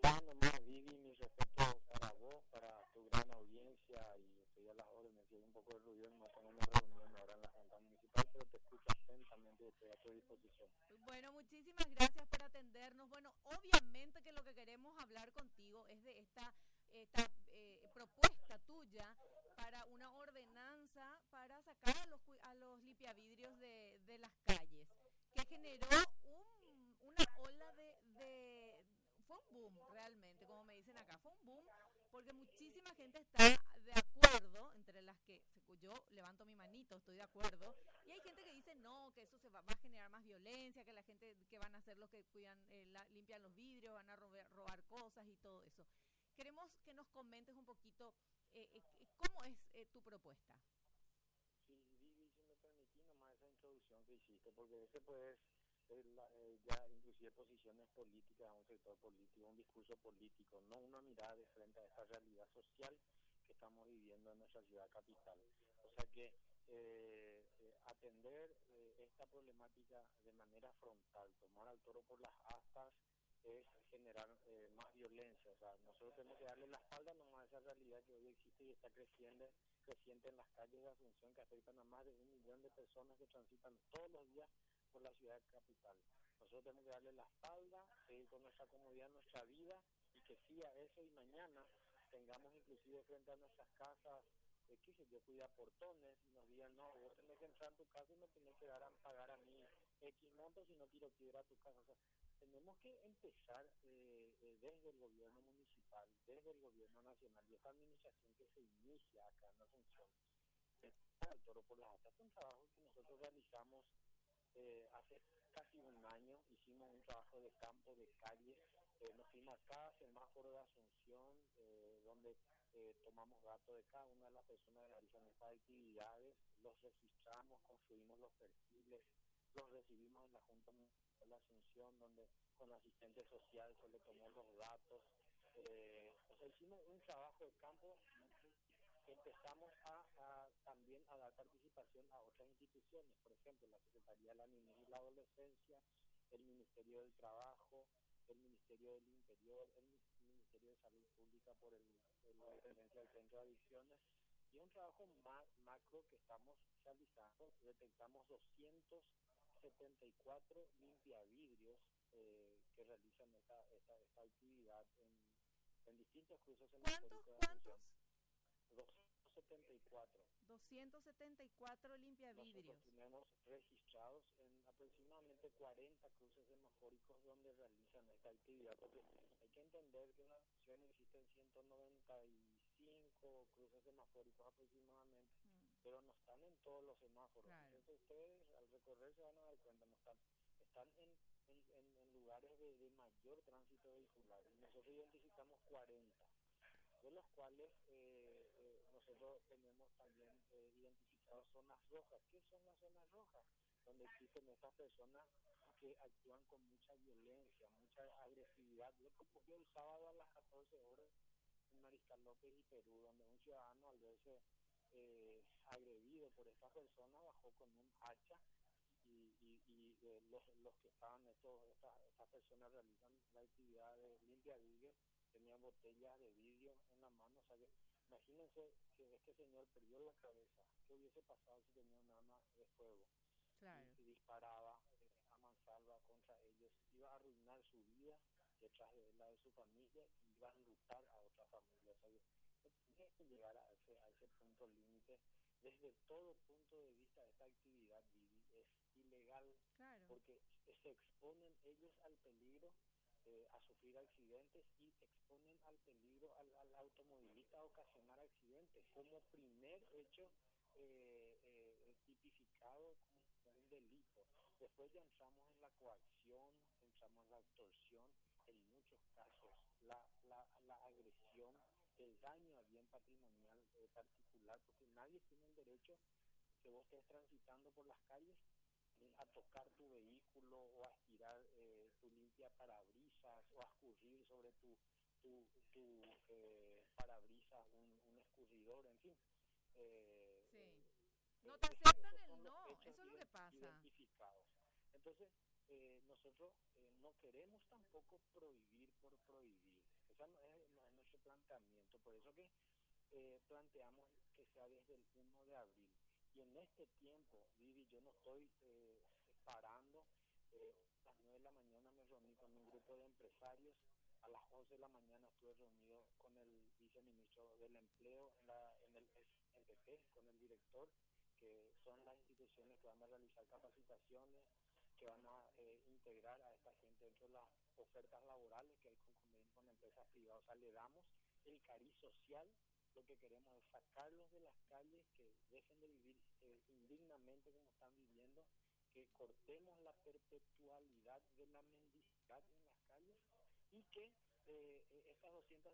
Ya nomás, Vivi, mi respeto para vos, para tu gran audiencia y estoy a las órdenes. Si hay un poco de ruido, no tengo una reunión ahora en la Junta Municipal, pero te escucho atentamente y estoy a tu disposición. Bueno, muchísimas gracias por atendernos. Bueno, obviamente que lo que queremos hablar contigo es de esta propuesta tuya para una ordenanza para sacar a los limpiavidrios de las calles, que generó una ola fue un boom realmente, como me dicen acá, fue un boom porque muchísima gente está de acuerdo, entre las que yo levanto mi manito, estoy de acuerdo, y hay gente que dice no, que eso va a generar más violencia, que la gente que van a ser los que cuidan, limpian los vidrios, van a robar cosas y todo eso. Queremos que nos comentes un poquito cómo es tu propuesta. Sí, Vivi, si me permitís nomás esa introducción que hiciste, porque ese pues ya inclusive posiciones políticas, un sector político, un discurso político, no una mirada de frente a esta realidad social que estamos viviendo en nuestra ciudad capital. O sea que atender esta problemática de manera frontal, tomar al toro por las astas, es generar más violencia. O sea, nosotros tenemos que darle la espalda nomás a esa realidad que hoy existe y está creciente en las calles de Asunción, que afectan a más de 1 millón de personas que transitan todos los días por la ciudad capital. Nosotros tenemos que darle la espalda, seguir con nuestra comodidad, nuestra vida, y que siga eso y mañana tengamos inclusive frente a nuestras casas, qué sé yo, cuida portones, y nos digan, no, vos tenés que entrar a tu casa y me tenés que pagar a mí X monto si no tiro piedra a tu casa. O sea, tenemos que empezar desde el gobierno municipal, desde el gobierno nacional y esta administración que se inicia acá en Asunción. El toro por las astas es un trabajo que nosotros realizamos hace casi un año. Hicimos un trabajo de campo, de calle, nos fuimos a cada semáforo de Asunción, donde tomamos datos de cada una de las personas que realizan estas actividades, los registramos, construimos los perfiles, los recibimos en la Junta Municipal de Asunción, donde con la asistente social se le tomó los datos. O sea, hicimos un trabajo de campo. Empezamos también a dar participación a otras instituciones, por ejemplo, la Secretaría de la Niñez y la Adolescencia, el Ministerio del Trabajo, el Ministerio del Interior, el Ministerio de Salud Pública por la dependencia del Centro de Adicciones, y un trabajo macro que estamos realizando. Detectamos 274 limpiavidrios que realizan esta actividad en distintos cruces semafóricos de ¿Cuántos? Asunción. 274. 274 Nosotros limpiavidrios. tenemos registrados en aproximadamente 40 cruces semafóricos donde realizan esta actividad, porque hay que entender que en la nación existen 195 cruces semafóricos aproximadamente, pero no están en todos los semáforos. Claro. Entonces ustedes al recorrer se van a dar cuenta, no están en lugares de mayor tránsito vehicular. Y nosotros identificamos 40, de los cuales nosotros tenemos también identificadas zonas rojas. ¿Qué son las zonas rojas? Donde existen estas personas que actúan con mucha violencia, mucha agresividad. Lo que ocurrió el sábado a las 14 horas en Mariscal López y Perú, donde un ciudadano, al verse agredido por esta persona, bajó con un hacha, y los que estaban, estas personas realizan la actividad de limpia vidrio, tenían botellas de vidrio en la mano. O sea que imagínense que este señor perdió la cabeza. ¿Qué hubiese pasado si tenía un arma de fuego? Claro. Y disparaba a mansalva contra ellos? Iba a arruinar su vida detrás de la de su familia, y iba a enlutar a otra familia. O sea que tiene que llegar a ese punto límite. Desde todo punto de vista, esta actividad, Vivi, es ilegal, Claro. porque se exponen ellos al peligro, a sufrir accidentes, y exponen al peligro al automovilista a ocasionar accidentes como primer hecho tipificado como un delito. Después ya entramos en la coacción, entramos en la extorsión, en muchos casos la agresión, el daño a bien patrimonial particular, porque nadie tiene el derecho que vos estés transitando por las calles a tocar tu vehículo, o a estirar tu limpia parabrisas, o a escurrir sobre tu parabrisas un escurridor, en fin. Sí. No te aceptan Esos el son los no, hechos eso es lo que pasa. identificados. Entonces, nosotros no queremos tampoco prohibir por prohibir. Ese no es nuestro planteamiento, por eso que planteamos que sea desde el 1 de abril. Y en este tiempo, Vivi, yo no estoy parando. A las 9 de la mañana me reuní con un grupo de empresarios. A las 11 de la mañana estuve reunido con el viceministro del Empleo en el SNTP, con el director, que son las instituciones que van a realizar capacitaciones, que van a integrar a esta gente dentro de las ofertas laborales que hay con empresas privadas. O sea, le damos el cariz social. Lo que queremos es sacarlos de las calles, que dejen de vivir indignamente como están viviendo, que cortemos la perpetualidad de la mendicidad en las calles y que estas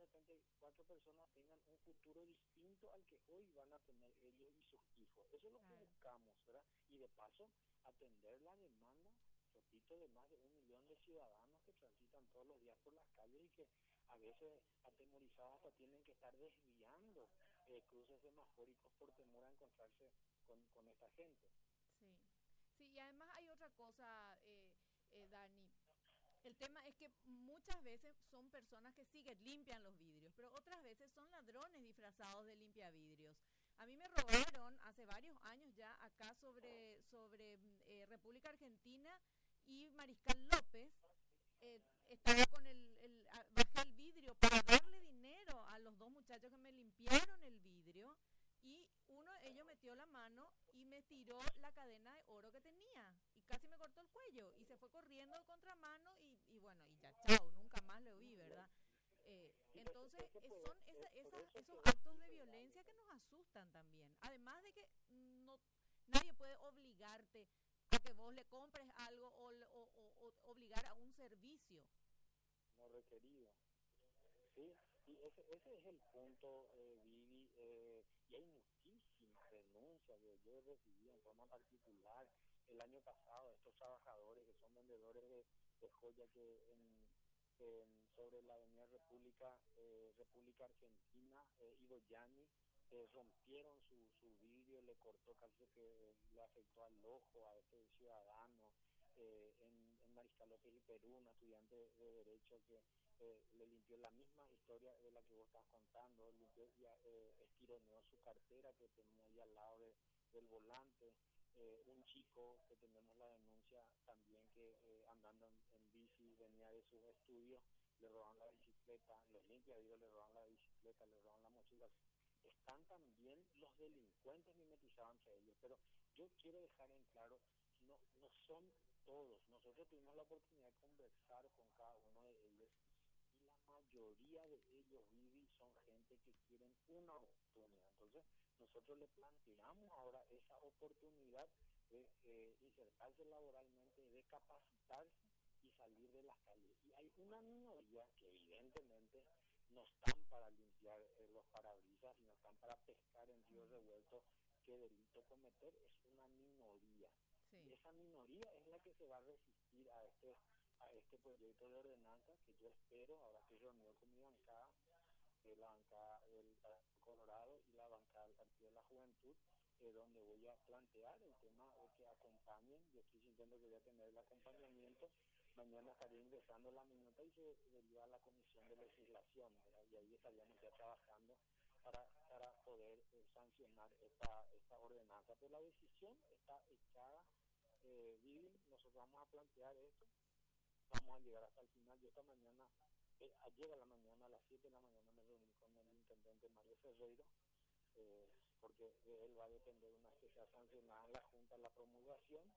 274 personas tengan un futuro distinto al que hoy van a tener ellos y sus hijos. Eso es lo que buscamos, ¿verdad? Y de paso, atender la demanda, repito, de más de 1 millón de ciudadanos que transitan todos los días por las calles y que a veces atemorizados hasta tienen que estar desviando cruces semafóricos por temor a encontrarse con esta gente. Sí, sí, y además hay otra cosa, Dani. El tema es que muchas veces son personas que sí que limpian los vidrios, pero otras veces son ladrones disfrazados de limpiavidrios. A mí me robaron hace varios años ya acá sobre República Argentina y Mariscal López. Estaba con bajé el vidrio para darle dinero a los dos muchachos que me limpiaron el vidrio y uno de ellos metió la mano y me tiró la cadena de oro que tenía y casi me cortó el cuello y se fue corriendo de contramano y bueno, y ya chao, nunca más lo vi, ¿verdad? Entonces son esos actos de violencia que nos asustan también, además de que nadie puede obligarte a que vos le compres algo o obligar a un servicio. No requerido. Sí, y ese es el punto, Vivi, y hay muchísimas denuncias que yo he recibido en forma particular el año pasado. Estos trabajadores que son vendedores de joya que sobre la avenida República Argentina, Igoyani, rompieron su vidrio, le cortó casi que le afectó al ojo a este ciudadano. En Mariscal López y Perú, un estudiante de Derecho que le limpió la misma historia de la que vos estás contando, limpió estironeó su cartera que tenía ahí al lado del volante. Un chico que tenemos la denuncia también que andando en bici venía de sus estudios, le roban la bicicleta, los limpiavidrios le roban la bicicleta, le roban la mochila. Están también los delincuentes mimetizados entre ellos, pero yo quiero dejar en claro, no son todos. Nosotros tuvimos la oportunidad de conversar con cada uno de ellos y la mayoría de ellos, Vivi, son gente que quieren una oportunidad. Entonces nosotros le planteamos ahora esa oportunidad de insertarse laboralmente, de capacitarse y salir de las calles. Y hay una minoría que evidentemente no están para limpiar los parabrisas y no están para pescar en ríos revueltos. ¿Qué delito cometer? Es una minoría. Sí. Y esa minoría es la que se va a resistir a este proyecto de ordenanza que yo espero. Ahora estoy reunido con mi bancada, la bancada del Colorado y la bancada del Partido de la Juventud, donde voy a plantear el tema de que acompañen. Yo estoy sintiendo que voy a tener el acompañamiento. Mañana estaré ingresando la minuta y se deriva a la Comisión de Legislación, ¿verdad? Y ahí estaríamos ya trabajando para poder sancionar esta ordenanza. Pero la decisión está echada, Vivi. Nosotros vamos a plantear esto, vamos a llegar hasta el final. Yo esta mañana, ayer a la mañana, a las 7 de la mañana, me reuní con el intendente Mario Ferreiro, porque de él va a depender una que sea sancionada en la Junta la promulgación,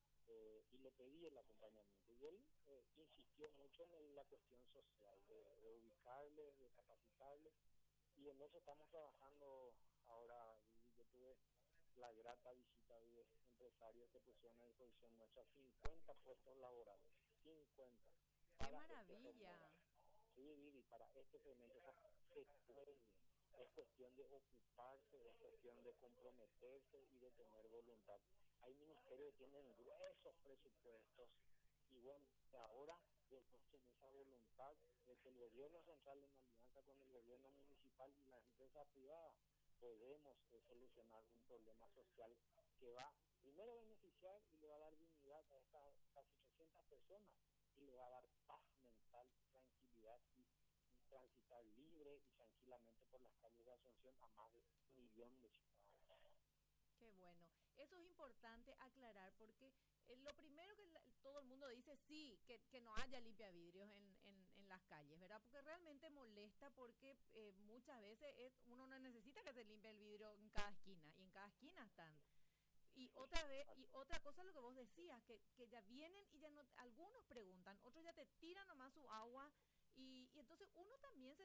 y le pedí el acompañamiento. Y él insistió mucho en la cuestión social, de ubicarles, de capacitarles, y en eso estamos trabajando ahora. Yo tuve la grata visita de empresarios que pusieron a disposición nuestra 50 puestos laborales. 50. ¡Qué maravilla! Sí, Vivi, para este semestre se puede. Es cuestión de ocuparse, es cuestión de comprometerse y de tener voluntad. Hay ministerios que tienen gruesos presupuestos y bueno, ahora en esa voluntad de que el gobierno central en alianza con el gobierno municipal y las empresas privadas podemos solucionar un problema social que va primero a beneficiar y le va a dar dignidad a estas casi 300 personas y le va a dar paz mental, tranquilidad y transitar libre y tranquilamente por las calles de Asunción a más de 1 millón de ciudadanos. Qué bueno. Eso es importante aclarar porque lo primero que todo el mundo dice, sí, que no haya limpiavidrios en las calles, ¿verdad? Porque realmente molesta porque muchas veces uno no necesita que se limpie el vidrio en cada esquina y en cada esquina están. Y otra vez, y otra cosa lo que vos decías, que ya vienen y ya no, algunos preguntan, otros ya te tiran nomás su agua y entonces uno también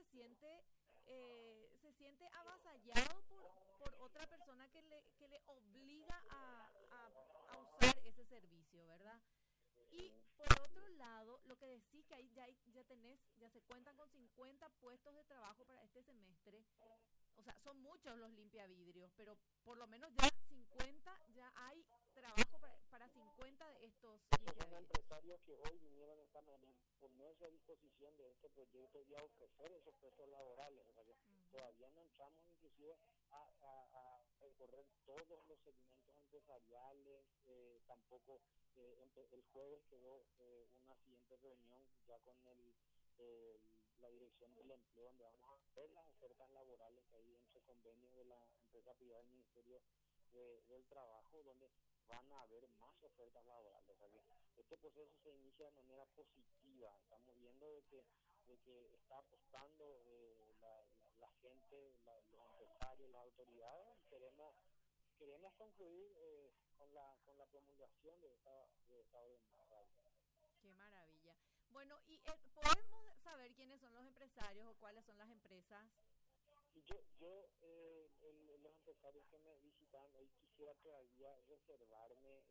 se siente avasallado por otra persona que le obliga a usar ese servicio, ¿verdad? Y por otro lado, lo que decís que ahí ya se cuentan con 50 puestos de trabajo para este semestre. O sea, son muchos los limpiavidrios, pero por lo menos ya 50, ya hay trabajo para 50 de estos Esos son limpiavidrios. empresarios que hoy vinieron esta mañana a ponerse a disposición de este proyecto y a ofrecer esos puestos laborales. O sea que todavía no entramos inclusive a recorrer todos los segmentos empresariales, tampoco el jueves quedó una siguiente reunión ya con la dirección del empleo, donde vamos a ver las ofertas laborales que hay entre convenios de la empresa privada del Ministerio del Trabajo, donde van a haber más ofertas laborales. O sea que este proceso se inicia de manera positiva. Estamos viendo de que está apostando la gente, los empresarios, las autoridades, y queremos concluir con la promulgación de esta ordenanza. Qué maravilla. Bueno, y podemos saber quiénes son los empresarios o cuáles son las empresas. Y los empresarios que me visitan hoy quisiera todavía reservarme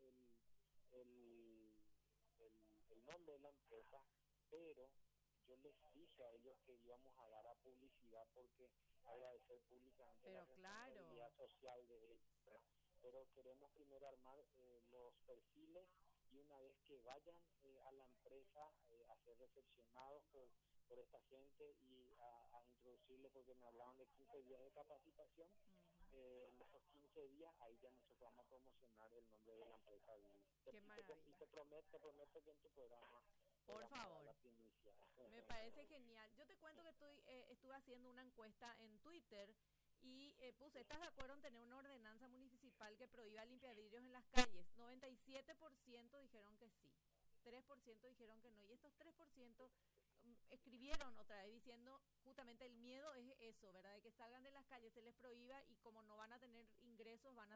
el nombre de la empresa, pero yo les dije a ellos que íbamos a dar a publicidad porque agradecer públicamente la responsabilidad social de ellos. Pero queremos primero armar los perfiles y una vez que vayan a la empresa a ser recepcionados por esta gente y a introducirles, porque me hablaban de 15 días de capacitación. En esos 15 días ahí ya nosotros vamos a promocionar el nombre de la empresa. Y te prometo que en tu programa por favor, me parece genial. Yo te cuento que estuve haciendo una encuesta en Twitter y puse, ¿estás de acuerdo en tener una ordenanza municipal que prohíba limpiavidrios en las calles? 97% dijeron que sí, 3% dijeron que no, y estos 3% escribieron otra vez diciendo justamente el miedo es eso, ¿verdad? De que salgan de las calles, se les prohíba y como no van a tener ingresos van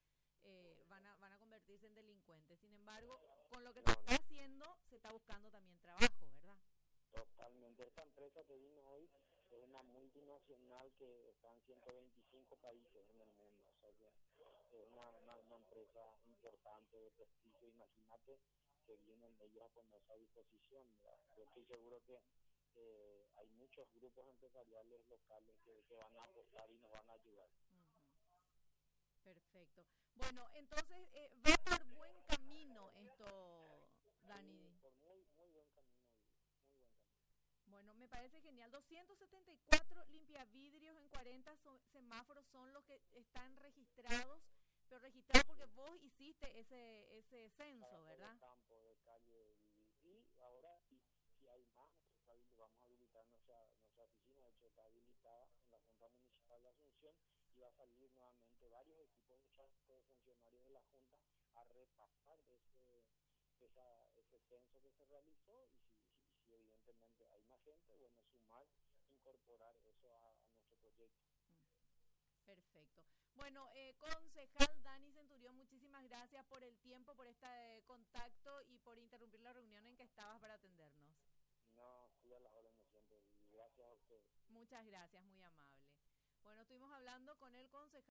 a convertirse en delincuentes. Sin embargo, con lo que se está haciendo, se está buscando también trabajo, ¿verdad? Totalmente. Esta empresa que vino hoy es una multinacional que está en 125 países en el mundo. O sea que es una empresa importante de prestigio. Imagínate que vienen ellos a ponerse a disposición. Yo estoy seguro que hay muchos grupos empresariales locales que van a apostar y nos van a ayudar. Perfecto. Bueno, entonces va por buen camino esto, Dani. Sí, por muy buen camino, muy buen camino. Bueno, me parece genial. 274 limpiavidrios en 40 semáforos son los que están registrados, pero registrados porque vos hiciste ese censo, ¿verdad? Para todo el campo de calle y ahora si hay más, vamos a habilitar nuestra oficina. De hecho está habilitada en la Junta Municipal de Asunción y va a salir nuevamente varios equipos de funcionarios de la Junta a repasar ese censo que se realizó y si evidentemente hay más gente, bueno, sumar, incorporar eso a nuestro proyecto. Perfecto. Bueno, concejal Dani Centurión, muchísimas gracias por el tiempo, por este contacto y por interrumpir la reunión en que estabas para atendernos. No, estoy a las órdenes siempre y gracias a ustedes. Muchas gracias, muy amable. Bueno, estuvimos hablando con el concejal.